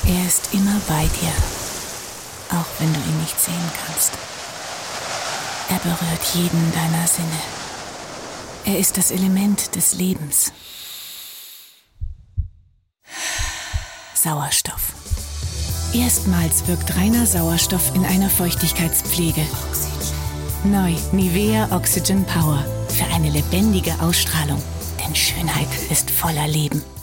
Er ist immer bei dir, auch wenn du ihn nicht sehen kannst. Er berührt jeden deiner Sinne. Er ist das Element des Lebens. Sauerstoff. Erstmals wirkt reiner Sauerstoff in einer Feuchtigkeitspflege. Neu Nivea Oxygen Power für eine lebendige Ausstrahlung. Denn Schönheit ist voller Leben.